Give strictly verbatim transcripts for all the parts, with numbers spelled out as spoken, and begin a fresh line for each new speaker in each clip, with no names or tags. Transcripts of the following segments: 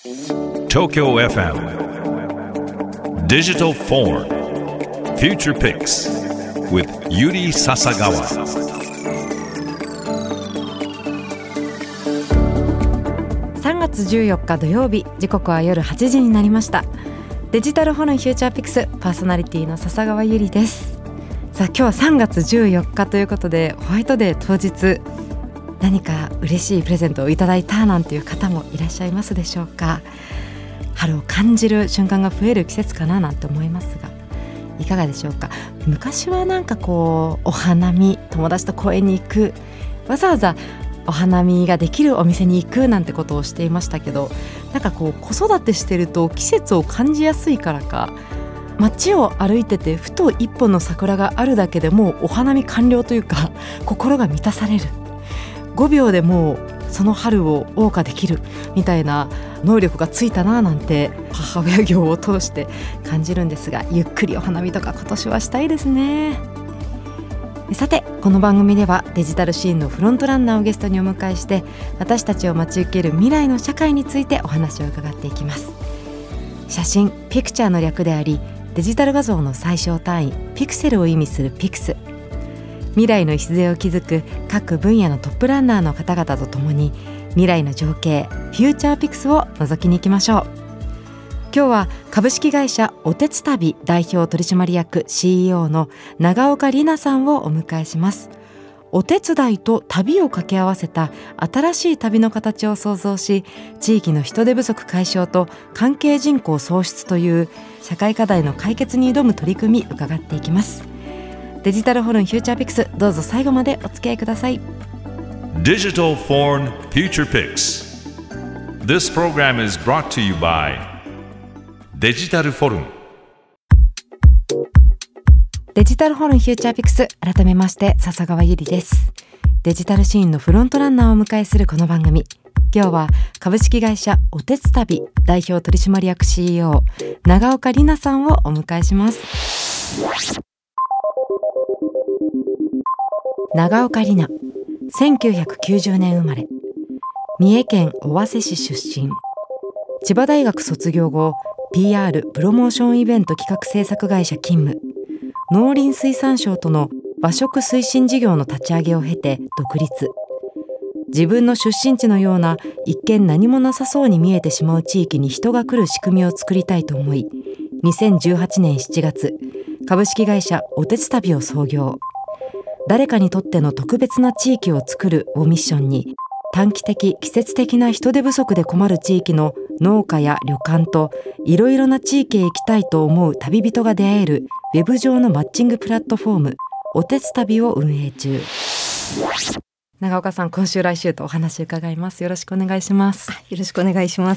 Tokyo エフエム Digital Forum Future Picks with Yuri Sasagawa。
さんがつじゅうよっか土曜日、時刻は夜はちじになりました。デジタルフォルンフューチャーピクスパーソナリティの笹川ゆりです。さあ、今日はさんがつじゅうよっかということで、ホワイトデー当日、何か嬉しいプレゼントをいただいたなんていう方もいらっしゃいますでしょうか。春を感じる瞬間が増える季節かななんて思いますが、いかがでしょうか。昔はなんかこうお花見、友達と公園に行く、わざわざお花見ができるお店に行くなんてことをしていましたけど、なんかこう子育てしてると季節を感じやすいからか、街を歩いててふと一本の桜があるだけでもうお花見完了というか、心が満たされる、ごびょうでもうその春を謳歌できるみたいな能力がついたななんて母親業を通して感じるんですが、ゆっくりお花見とか今年はしたいですね。さて、この番組ではデジタルシーンのフロントランナーをゲストにお迎えして、私たちを待ち受ける未来の社会についてお話を伺っていきます。写真、ピクチャーの略であり、デジタル画像の最小単位ピクセルを意味するピクス。未来の礎を築く各分野のトップランナーの方々とともに、未来の情景フューチャーピクスを覗きに行きましょう。今日は株式会社おてつたび代表取締役 シーイーオー の長岡里奈さんをお迎えします。お手伝いと旅を掛け合わせた新しい旅の形を創造し、地域の人手不足解消と関係人口創出という社会課題の解決に挑む取り組み、伺っていきます。デジタルフォルンフューチャーピクス、どうぞ最後までお付き合いください。
Digital Forum Future Picks。 This program is brought to you by デジタルフォルン。
デジタルフォルンフューチャーピクス、改めまして笹川ゆりです。デジタルシーンのフロントランナーをお迎えするこの番組、今日は株式会社おてつたび代表取締役 シーイーオー 長岡里奈さんをお迎えします。長岡里奈、せんきゅうひゃくきゅうじゅうねん生まれ、三重県尾鷲市出身。千葉大学卒業後、 ピーアール プロモーションイベント企画制作会社勤務、農林水産省との和食推進事業の立ち上げを経て独立。自分の出身地のような一見何もなさそうに見えてしまう地域に人が来る仕組みを作りたいと思い、にせんじゅうはちねんしちがつ、株式会社おてつたびを創業。誰かにとっての特別な地域を作るをミッションに、短期的季節的な人手不足で困る地域の農家や旅館といろいろな地域へ行きたいと思う旅人が出会えるウェブ上のマッチングプラットフォーム、おてつたびを運営中。長岡さん、今週来週とお話伺います。よろしくお願いします。
よろしくお願いします。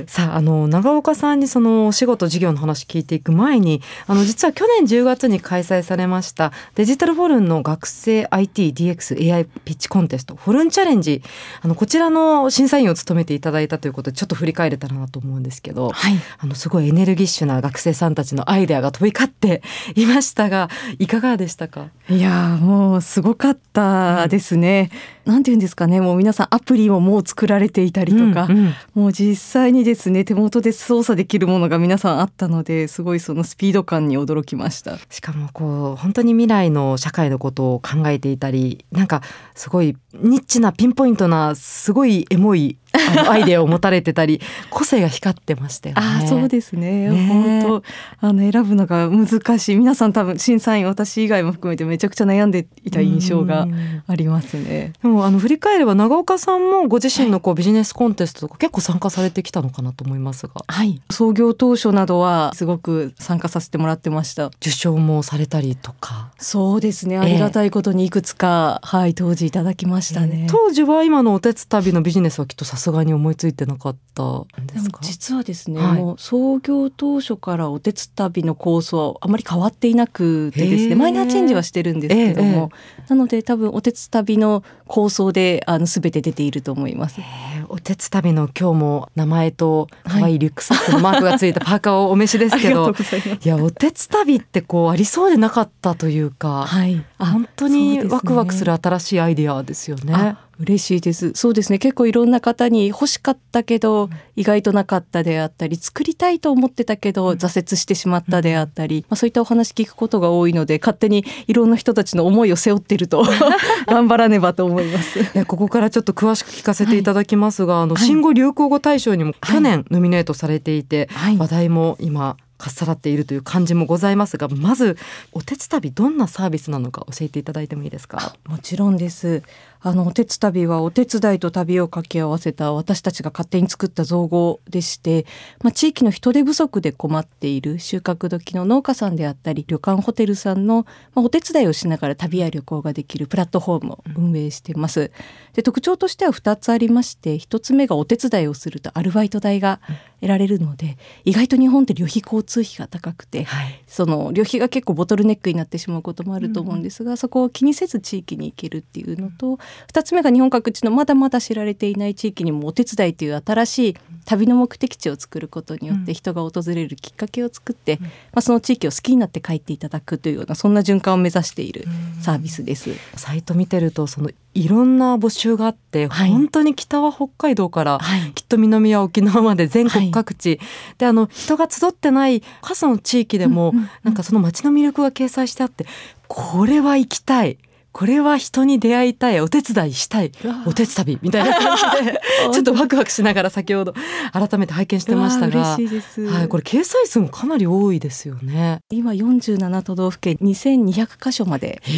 さあ、あの長岡さんにそのお仕事事業の話聞いていく前に、あの実は去年じゅうがつに開催されましたデジタルフォルンの学生 アイティー、ディーエックス、エーアイ ピッチコンテストフォルンチャレンジ、あのこちらの審査員を務めていただいたということで、ちょっと振り返れたらなと思うんですけど、はい、あのすごいエネルギッシュな学生さんたちのアイデアが飛び交っていましたが、いかがでしたか？
いやもうすごかったですね、うん、なんていうんですかね、もう皆さんアプリをもう作られていたりとか、うんうん、もう実際にですね手元で操作できるものが皆さんあったので、すごいそのスピード感に驚きました。
しかもこう本当に未来の社会のことを考えていたり、なんかすごいニッチなピンポイントなすごいエモいあのアイデアを持たれてたり個性が光ってましたよね。
あ、そうですね、ね、本当あの選ぶのが難しい。皆さん多分審査員、私以外も含めてめちゃくちゃ悩んでいた印象がありますね。
でもあの振り返れば長岡さんもご自身のこうビジネスコンテストとか結構参加されてきたのかなと思いますが、
はい、創業当初などはすごく参加させてもらってました。
受賞もされたりとか。
そうですね、ありがたいことにいくつか、えーはい、当時いただきましたね、
えー、当時は今のおてつたびのビジネスはきっとさすがに思いついてなかったんですか？
でも実はですね、
はい、
もう創業当初からおてつたびの構想はあまり変わっていなくてですね、マイナーチェンジはしてるんですけども、えー、なので多分おてつたびの構想であの全て出ていると思います。
えー、おてつたびの今日も名前と可愛いリュックサックのマークがついたパーカーをお召しですけど、
ありがとうございます。
いやおてつたびってこうありそうでなかったというか、
はい、
本当にワクワクする新しいアイデアですよね。
あ嬉しいです。そうですね、結構いろんな方に欲しかったけど意外となかったであったり、作りたいと思ってたけど挫折してしまったであったり、まあ、そういったお話聞くことが多いので、勝手にいろんな人たちの思いを背負っていると頑張らねばと思います。
いや、ここからちょっと詳しく聞かせていただきますが、はい、あの新語・流行語大賞にも去年ノミネートされていて、はい、話題も今かっさらっているという感じもございますが、まずおてつたびどんなサービスなのか教えていただいてもいいですか？
もちろんです。あのおてつたびはお手伝いと旅を掛け合わせた私たちが勝手に作った造語でして、まあ、地域の人手不足で困っている収穫時の農家さんであったり旅館ホテルさんの、まあ、お手伝いをしながら旅や旅行ができるプラットフォームを運営しています。で、特徴としてはふたつありまして、ひとつめがお手伝いをするとアルバイト代が得られるので、意外と日本って旅費交通費が高くて、はい、その旅費が結構ボトルネックになってしまうこともあると思うんですが、うん、そこを気にせず地域に行けるっていうのと、ふたつめが日本各地のまだまだ知られていない地域にもお手伝いという新しい旅の目的地を作ることによって人が訪れるきっかけを作って、うん、まあ、その地域を好きになって帰っていただくというような、そんな循環を目指しているサービスです。
サイト見てるとそのいろんな募集があって、はい、本当に北は北海道から、はい、きっと南は沖縄まで全国各地、はい、であの人が集ってない過疎の地域でも、うんうんうん、なんかその街の魅力が掲載してあって、これは行きたい、これは人に出会いたい、お手伝いしたい、お手伝いみたいな感じでちょっとワクワクしながら先ほど改めて拝見してましたが、
嬉しいです、
はい、これ掲載数もかなり多いですよね。
今よんじゅうななとどうふけんにせんにひゃくかしょまで、はい、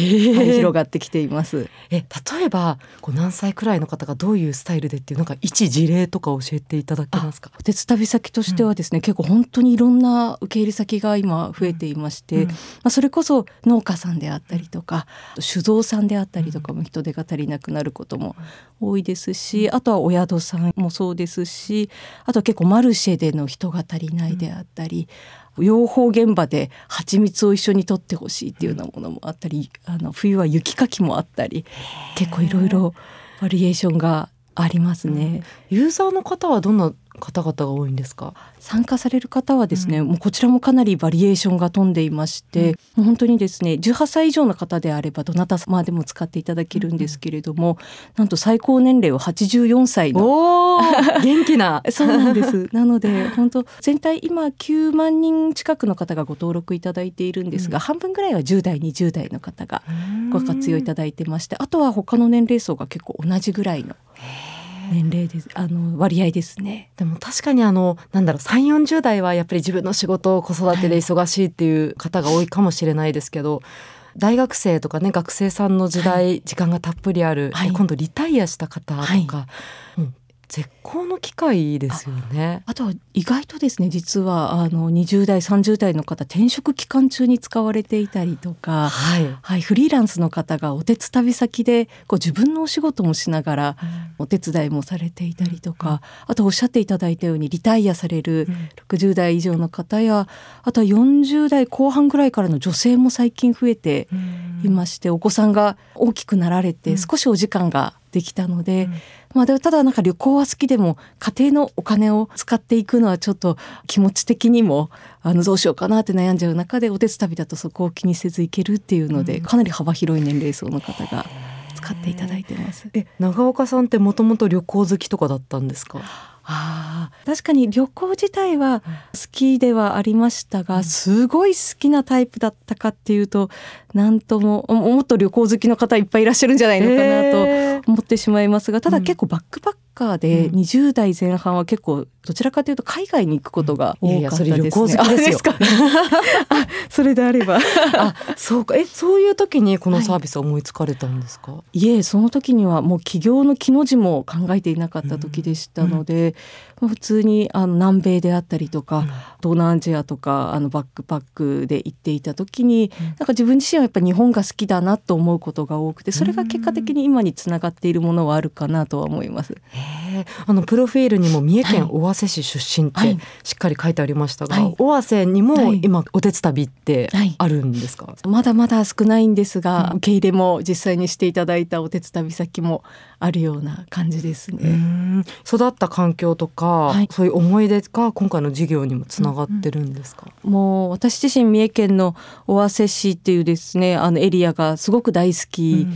広がってきています。
え例えばこう何歳くらいの方がどういうスタイルでっていうなんか一事例とか教えていただけますか？
お手伝い先としてはですね、うん、結構本当にいろんな受け入れ先が今増えていまして、うんうん、まあ、それこそ農家さんであったりとか、酒造さんであったりとかも人手が足りなくなることも多いですし、あとはお宿さんもそうですし、あとは結構マルシェでの人が足りないであったり、養蜂現場で蜂蜜を一緒に取ってほしいっていうようなものもあったり、あの冬は雪かきもあったり、結構いろいろバリエーションがありますね。
ユーザーの方はどんな方々が多いんですか？
参加される方はですね、うん、もうこちらもかなりバリエーションが飛んでいまして、うん、本当にですねじゅうはっさい以上の方であればどなた様でも使っていただけるんですけれども、うん、なんと最高年齢ははちじゅうよんさいの
お元気な
そうなんですなので本当全体今きゅうまんにん近くの方がご登録いただいているんですが、うん、半分ぐらいはじゅうだいにじゅうだいの方がご活用いただいてまして、あとは他の年齢層が結構同じぐらいの年齢です、あの割合ですね。
でも確かにあのなんだろうさんじゅう、よんじゅう代はやっぱり自分の仕事子育てで忙しいっていう方が多いかもしれないですけど、はい、大学生とかね学生さんの時代、はい、時間がたっぷりある、はい、今度リタイアした方とか、はい、もう絶好の機会ですよね。
あ、あとは意外とですね実はあのにじゅう代さんじゅう代の方転職期間中に使われていたりとか、はいはい、フリーランスの方がお手伝い先でこう自分のお仕事もしながらお手伝いもされていたりとか、うん、あとおっしゃっていただいたようにリタイアされるろくじゅう代以上の方や、あとはよんじゅう代後半ぐらいからの女性も最近増えていまして、お子さんが大きくなられて少しお時間ができたので、うんまあ、でもただなんか旅行は好きでも家庭のお金を使っていくのはちょっと気持ち的にもあのどうしようかなって悩んじゃう中で、お手伝いだとそこを気にせず行けるっていうので、うん、かなり幅広い年齢層の方が使っていただいてます。
え長岡さんってもともと旅行好きとかだったんですか？
あ確かに旅行自体は好きではありましたが、うん、すごい好きなタイプだったかっていうとなんとももっと旅行好きの方いっぱいいらっしゃるんじゃないのかなと思ってしまいますが、ただ結構バックパッカーでにじゅう代前半は結構どちらかというと海外に行くことが多かったですね。いやいやそれ旅行好きですよあそれであれば
あそうかえそういう時にこのサービスを思いつかれたんですか？は
い、いえその時にはもう起業の木の字も考えていなかった時でしたので、うんうん普通にあの南米であったりとか、うん、東南アジアとかあのバックパックで行っていた時に、うん、なんか自分自身はやっぱり日本が好きだなと思うことが多くて、それが結果的に今につながっているものはあるかなとは思います。
へあのプロフィールにも三重県尾鷲市出身ってしっかり書いてありましたが、はい、尾鷲にも今お手伝いってあるんですか？はい、
まだまだ少ないんですが、うん、受け入れも実際にしていただいたお手伝い先もあるような感じですね。
うん育った環境とか、はい、そういう思い出が今回の事業にもつながってるんですか？
うんうん、もう私自身三重県の尾鷲市っていうですねあのエリアがすごく大好き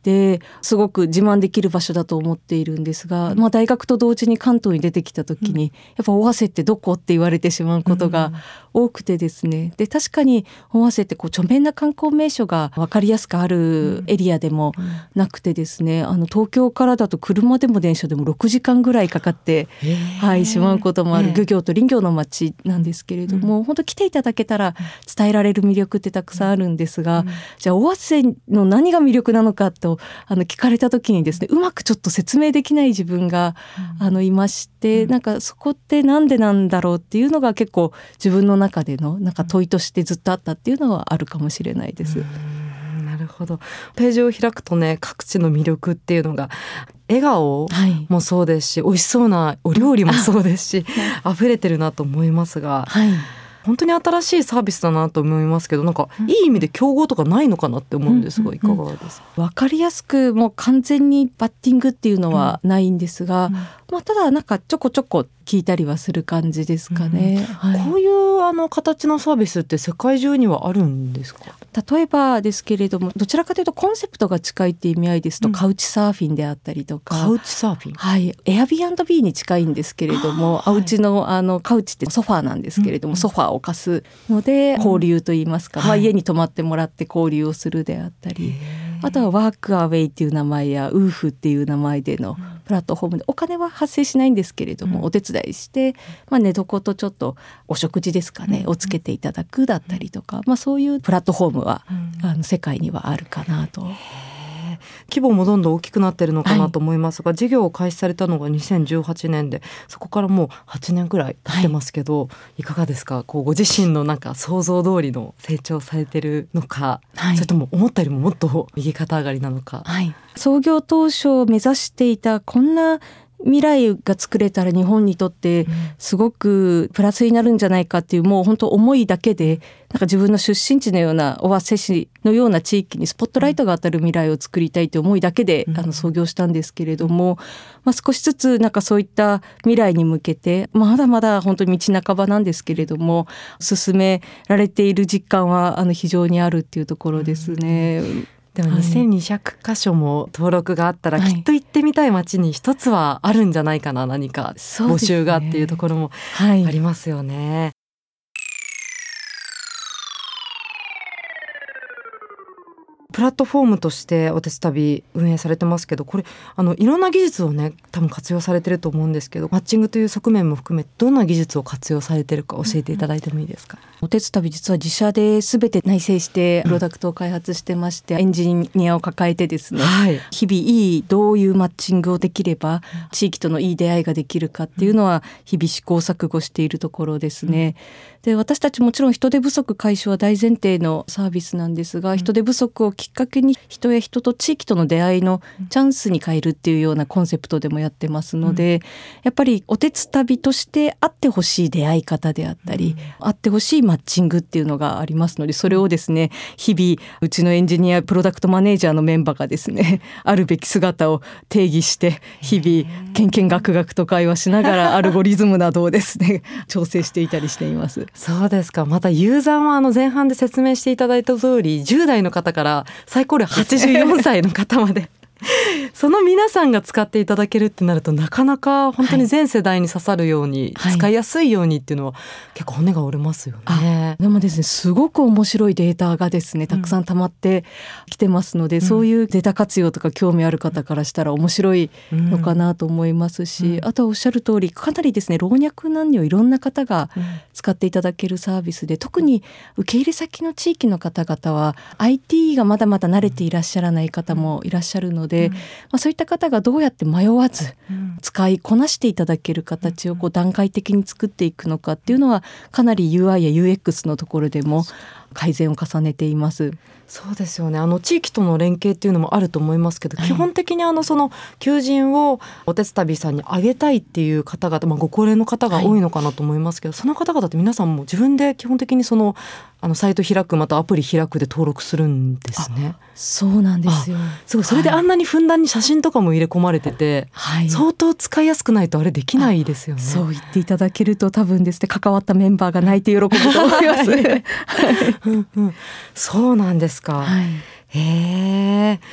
ですごく自慢できる場所だと思っているんですが、まあ、大学と同時に関東に出てきた時に、うん、やっぱ尾鷲ってどこって言われてしまうことが多くてですね、で確かに尾鷲ってこう著名な観光名所が分かりやすくあるエリアでもなくてですね、あの東京からだと車でも電車でもろくじかんぐらいかかって、はい、しまうこともある漁業と林業の町なんですけれども、うん、本当来ていただけたら伝えられる魅力ってたくさんあるんですが、うん、じゃあ尾鷲の何が魅力なのかとあの聞かれた時にですね、うまくちょっと説明できない自分が、うん、あのいまして、うん、なんかそこってなんでなんだろうっていうのが結構自分の中でのなんか問いとしてずっとあったっていうのはあるかもしれないです。
うん、なるほど。ページを開くとね、各地の魅力っていうのが笑顔もそうですし、はい、美味しそうなお料理もそうですし、溢れてるなと思いますが、はい、本当に新しいサービスだなと思いますけど、なんかいい意味で競合とかないのかなって思うんですが、いかがですか？
分かりやすくもう完全にバッティングっていうのはないんですが、うん、まあ、ただなんかちょこちょこ聞いたりはする感じですかね、
うん、はい、こういうあの形のサービスって世界中にはあるんですか？
例えばですけれども、どちらかというとコンセプトが近いっていう意味合いですと、うん、カウチサーフィンであったりとか、
カウチサーフィン、
はい、エアビーアンドビーに近いんですけれども、はい、お家のあのカウチってソファーなんですけれども、うん、ソファーを貸すので交流といいますか、うん、まあ、家に泊まってもらって交流をするであったり、あとはワークアウェイっていう名前やウーフっていう名前でのプラットフォームでお金は発生しないんですけれども、うん、お手伝いして、まあ、寝床とちょっとお食事ですかね、うん、をつけていただくだったりとか、まあ、そういうプラットフォームは、うん、あの世界にはあるかなと。
規模もどんどん大きくなってるのかなと思いますが、はい、事業を開始されたのがにせんじゅうはちねんで、そこからもうはちねんくらい経ってますけど、はい、いかがですか？こうご自身のなんか想像通りの成長されてるのか、はい、それとも思ったよりももっと右肩上がりなのか。
はい、創業当初目指していたこんな未来が作れたら日本にとってすごくプラスになるんじゃないかっていう、もう本当思いだけで、なんか自分の出身地のような尾鷲市のような地域にスポットライトが当たる未来を作りたいという思いだけで、うん、あの創業したんですけれども、まあ、少しずつなんかそういった未来に向けてまだまだ本当に道半ばなんですけれども、進められている実感はあの非常にあるっていうところですね。うん、
でもにせんにひゃくかしょも登録があったら、きっと行ってみたい街に一つはあるんじゃないかな、何か募集がっていうところもありますよね。はい、プラットフォームとしておてつたび運営されてますけど、これあのいろんな技術をね多分活用されてると思うんですけど、マッチングという側面も含めどんな技術を活用されてるか教えていただいてもいいですか？
おてつたび実は自社で全て内製してプロダクトを開発してまして、うん、エンジニアを抱えてですね、はい、日々いいどういうマッチングをできれば地域とのいい出会いができるかっていうのは日々試行錯誤しているところですね。うん、で私たちもちろん人手不足解消は大前提のサービスなんですが、人手不足をきっかけに人や人と地域との出会いのチャンスに変えるっていうようなコンセプトでもやってますので、うん、やっぱりおてつたびとしてあってほしい出会い方であったり、うん、あってほしいマッチングっていうのがありますので、それをですね日々うちのエンジニアプロダクトマネージャーのメンバーがですねあるべき姿を定義して日々けんけんがくがくと会話しながらアルゴリズムなどをですね調整していたりしています。
そうですか。またユーザーはあの前半で説明していただいた通り、じゅう代の方から最高齢はちじゅうよんさいの方までその皆さんが使っていただけるってなると、なかなか本当に全世代に刺さるように、はい、使いやすいようにっていうのは結構骨が折れますよね。
でもですね、すごく面白いデータがですねたくさん溜まってきてますので、うん、そういうデータ活用とか興味ある方からしたら面白いのかなと思いますし、うん、あとはおっしゃる通りかなりですね老若男女いろんな方が使っていただけるサービスで、特に受け入れ先の地域の方々は アイティー がまだまだ慣れていらっしゃらない方もいらっしゃるので、うん、まあ、そういった方がどうやって迷わず使いこなしていただける形をこう段階的に作っていくのかっていうのは、かなり ユーアイ や ユーエックス のところでも改善を重ねています。
そうですよね。あの地域との連携っていうのもあると思いますけど、はい、基本的にあのその求人をおてつたびさんにあげたいっていう方々、まあ、ご高齢の方が多いのかなと思いますけど、はい、その方々って皆さんも自分で基本的にそのあのサイト開くまたアプリ開くで登録するんですね。
そうなんですよ。
すごい。それであんなにふんだんに写真とかも入れ込まれてて、はい、相当使いやすくないとあれできないですよね。
そう言っていただけると多分ですね関わったメンバーが泣いて喜ぶと思います、うん
うん、そうなんですか、はい、へー。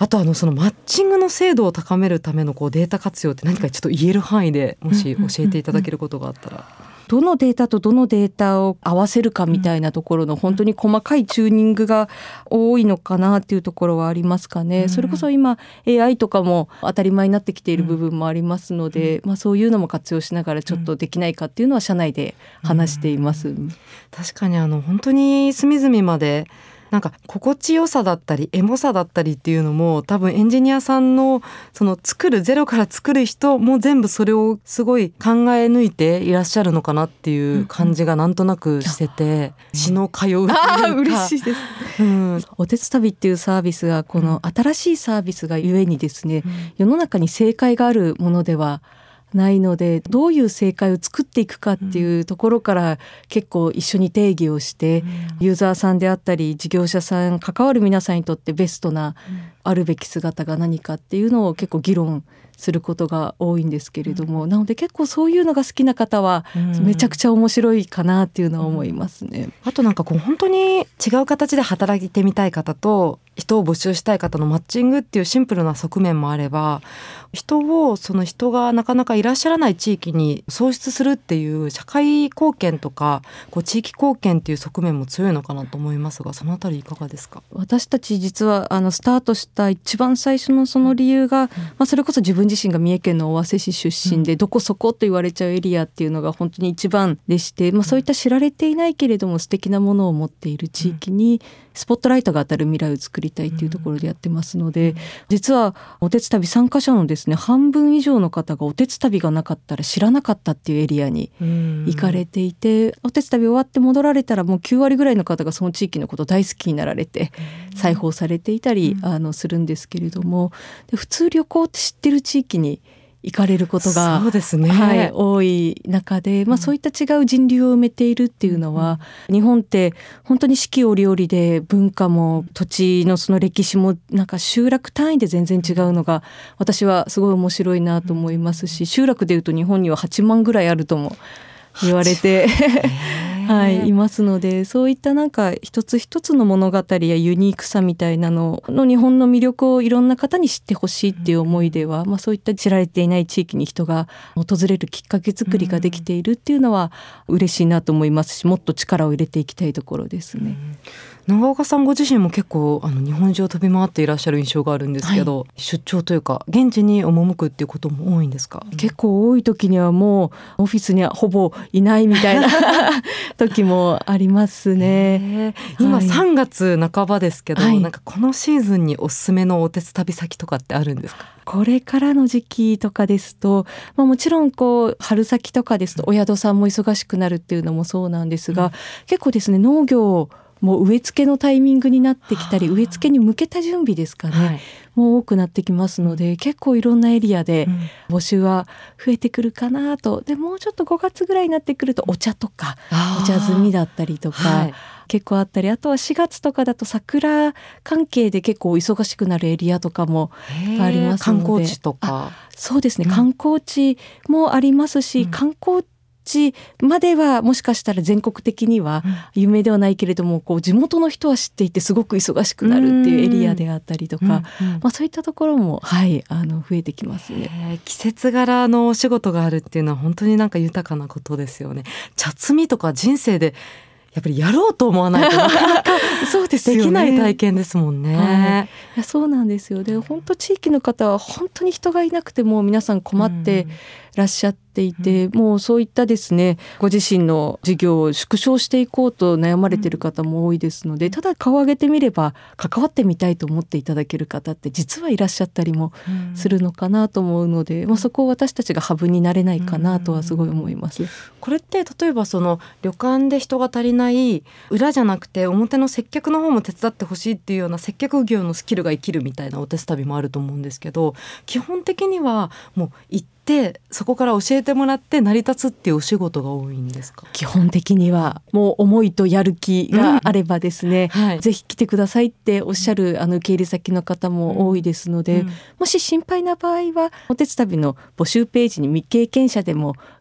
あとあのそのマッチングの精度を高めるためのこうデータ活用って何かちょっと言える範囲でもし教えていただけることがあったら。
どのデータとどのデータを合わせるかみたいなところの本当に細かいチューニングが多いのかなっていうところはありますかね。それこそ今 エーアイ とかも当たり前になってきている部分もありますので、まあ、そういうのも活用しながらちょっとできないかっていうのは社内で話しています。
確かにあの本当に隅々までなんか心地よさだったりエモさだったりっていうのも多分エンジニアさんのその作るゼロから作る人も全部それをすごい考え抜いていらっしゃるのかなっていう感じがなんとなくしてて、血の通うというか、
あー嬉しいです、うん、おてつたびっていうサービスがこの新しいサービスがゆえにですね、うん、世の中に正解があるものではないので、どういう正解を作っていくかっていうところから結構一緒に定義をして、うん、ユーザーさんであったり事業者さん関わる皆さんにとってベストなあるべき姿が何かっていうのを結構議論することが多いんですけれども、うん、なので結構そういうのが好きな方はめちゃくちゃ面白いかなっていうのは思いますね、うん、
あとなんかこう本当に違う形で働いてみたい方と人を募集したい方のマッチングっていうシンプルな側面もあれば、人をその人がなかなかいらっしゃらない地域に創出するっていう社会貢献とかこう地域貢献っていう側面も強いのかなと思いますが、そのあたりいかがですか？
私たち実はあのスタートした一番最初のその理由が、うんまあ、それこそ自分自身が三重県の尾鷲市出身で、うん、どこそこと言われちゃうエリアっていうのが本当に一番でして、まあ、そういった知られていないけれども素敵なものを持っている地域にスポットライトが当たる未来を作りたいっていうところでやってますので、実はおてつたび参加者のですね半分以上の方がおてつたびがなかったら知らなかったっていうエリアに行かれていて、おてつたび終わって戻られたらもうきゅうわりぐらいの方がその地域のこと大好きになられて再訪されていたりあのするんですけれども、で普通旅行って知ってる地域に行かれることが、
そうですね、
はい、多い中で、まあ、そういった違う人流を埋めているっていうのは、うん、日本って本当に四季折々で文化も土地のその歴史もなんか集落単位で全然違うのが私はすごい面白いなと思いますし、集落でいうと日本にははちまんぐらいあるとも言われてはい、いますので、そういったなんか一つ一つの物語やユニークさみたいなのの日本の魅力をいろんな方に知ってほしいっていう思いでは、まあ、そういった知られていない地域に人が訪れるきっかけ作りができているっていうのは嬉しいなと思いますし、もっと力を入れていきたいところですね。
長岡さんご自身も結構あの日本中を飛び回っていらっしゃる印象があるんですけど、はい、出張というか現地に赴くっていうことも多いんですか？
結構多い時にはもうオフィスにはほぼいないみたいな時もありますね。
今さんがつなかばですけど、はい、なんかこのシーズンにおすすめのおてつ旅先とかってあるんですか？
これからの時期とかですと、まあ、もちろんこう春先とかですとお宿さんも忙しくなるっていうのもそうなんですが、うん、結構ですね農業もう植え付けのタイミングになってきたり、植え付けに向けた準備ですかね、はい、もう多くなってきますので、結構いろんなエリアで募集は増えてくるかなと。でもうちょっとごがつぐらいになってくるとお茶とかお茶摘みだったりとか、はい、結構あったり、あとはしがつとかだと桜関係で結構忙しくなるエリアとかもありますので、
観光地とか。
そうですね、観光地もありますし、うん、観光地まではもしかしたら全国的には有名ではないけれども、こう地元の人は知っていてすごく忙しくなるっていうエリアであったりとか、うんうん、まあ、そういったところも、はい、あの増えてきますね。
季節柄のお仕事があるっていうのは本当になんか豊かなことですよね。茶摘みとか人生でやっぱりやろうと思わないとなかなかそうですよね、できない体験ですもんね。
はい、いやそうなんですよ。で本当地域の方は本当に人がいなくても皆さん困ってらっしゃっていて、うん、もうそういったですねご自身の事業を縮小していこうと悩まれている方も多いですので、ただ顔を上げてみれば関わってみたいと思っていただける方って実はいらっしゃったりもするのかなと思うので、うん、まあ、そこを私たちがハブになれないかなとはすごい思います。
これって例えばその旅館で人が足りない裏じゃなくて表の接客の方も手伝ってほしいっていうような接客業のスキルが生きるみたいなおてつたびもあると思うんですけど、基本的にはもう行ってそこから教えてもらって成り立つっていうお仕事が多いんですか？
基本的にはもう思いとやる気があればですね、うん、はい、ぜひ来てくださいっておっしゃるあの受け入れ先の方も多いですので、うんうん、もし心配な場合はおてつたびの募集ページに未経験者でも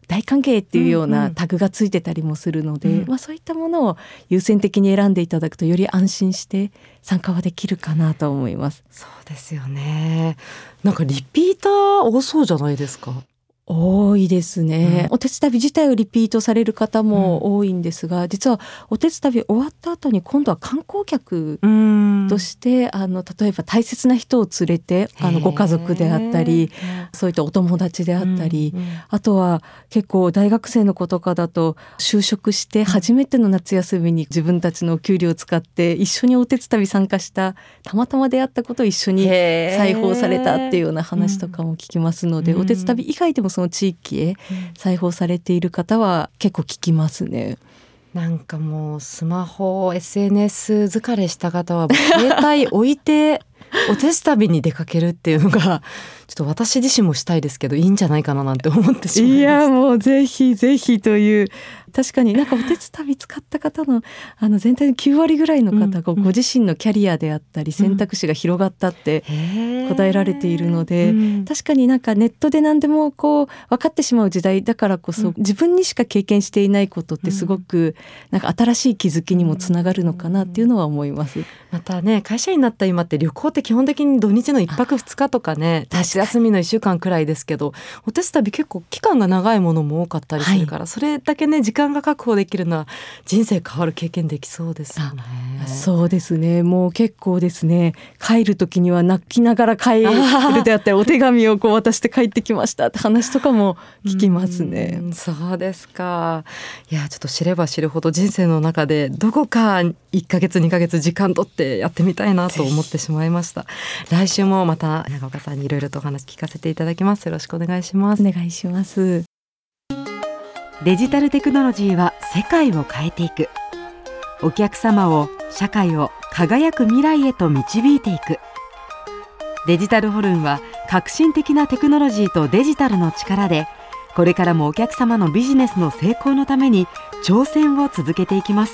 大歓迎っていうようなタグがついてたりもするので、うんうん、まあ、そういったものを優先的に選んでいただくとより安心して参加はできるかなと思います。
そうですよね。なんかリピーター多そうじゃないですか。
多いですね、うん、おてつたび自体をリピートされる方も多いんですが、うん、実はおてつたび終わった後に今度は観光客としてあの例えば大切な人を連れてあのご家族であったりそういったお友達であったり、うんうん、あとは結構大学生の子とかだと就職して初めての夏休みに自分たちのお給料を使って一緒におてつたび参加したたまたま出会ったことを一緒に裁縫されたっていうような話とかも聞きますので、うん、おてつたび以外でもその地域へ裁縫されている方は結構聞きますね。
なんかもうスマホ エスエヌエス 疲れした方は携帯置いておてつたびに出かけるっていうのがちょっと私自身もしたいですけどいいんじゃないかななんて思ってしまいました。
いやもうぜひぜひという、確かになんかおてつたび使った方のあの全体のきゅうわりぐらいの方がご自身のキャリアであったり選択肢が広がったって答えられているので、うん、確かになんかネットで何でもこう分かってしまう時代だからこそ、うん、自分にしか経験していないことってすごくなんか新しい気づきにもつながるのかなっていうのは思います。
またね、会社員になった今って旅行って基本的に土日のいっぱくふつかとかね、夏休みのいっしゅうかんくらいですけど、おてつたび結構期間が長いものも多かったりするから、はい、それだけね時間が確保できるのは人生変わる経験できそうですよね。
そうですね、もう結構ですね、帰る時には泣きながら帰るであったりお手紙をこう渡して帰ってきましたって話とかも聞きますね。
うん、そうですか。いやちょっと知れば知るほど人生の中でどこかいっかげつにかげつ時間取ってやってみたいなと思ってしまいました。来週もまた長岡さんにいろいろとお話聞かせていただきます。よろしくお願いします。
お願いします。
デジタルテクノロジーは世界を変えていく。お客様を社会を輝く未来へと導いていく。デジタルホルンは革新的なテクノロジーとデジタルの力でこれからもお客様のビジネスの成功のために挑戦を続けていきます。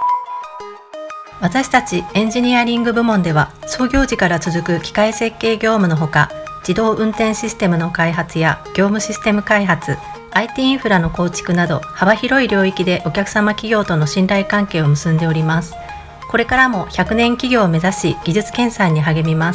私たちエンジニアリング部門では創業時から続く機械設計業務のほか、自動運転システムの開発や業務システム開発、アイティー インフラの構築など幅広い領域でお客様企業との信頼関係を結んでおります。これからもひゃくねん企業を目指し技術研鑽に励みます。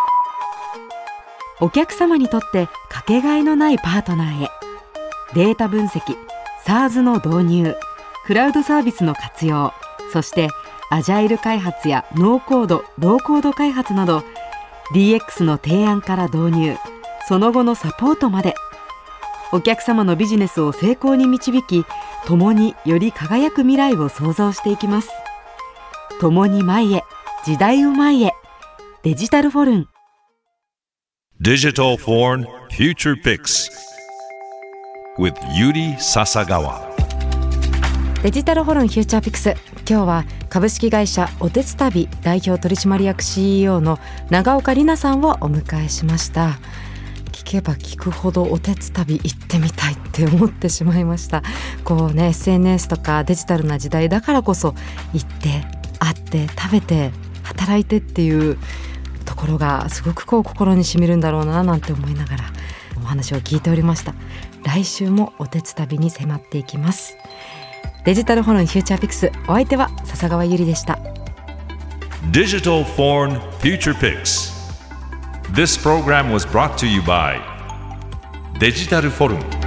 お客様にとってかけがえのないパートナーへ。データ分析、SaaS の導入、クラウドサービスの活用、そしてアジャイル開発やノーコード、ローコード開発など ディーエックス の提案から導入、その後のサポートまでお客様のビジネスを成功に導き、共により輝く未来を創造していきます。共に前へ、時代を前へ。デジタルフォルン
Digital Foreign Future Picks with Yuri Sasagawa。
デジタルフォルンフューチャーピクス、今日は株式会社おてつたび代表取締役 シーイーオー の長岡里奈さんをお迎えしました。聞けば聞くほどおてつたび行ってみたいって思ってしまいました。こうね エスエヌエス とかデジタルな時代だからこそ行って会って食べて働いてっていうところがすごくこう心にしみるんだろうななんて思いながらお話を聞いておりました。来週もおてつたびに迫っていきます。デジタルフォルンフューチャーピクス、お相手は笹川ゆりでした。
Digital Foreign Future Picks。 This program was brought to you by デジタルフォルン。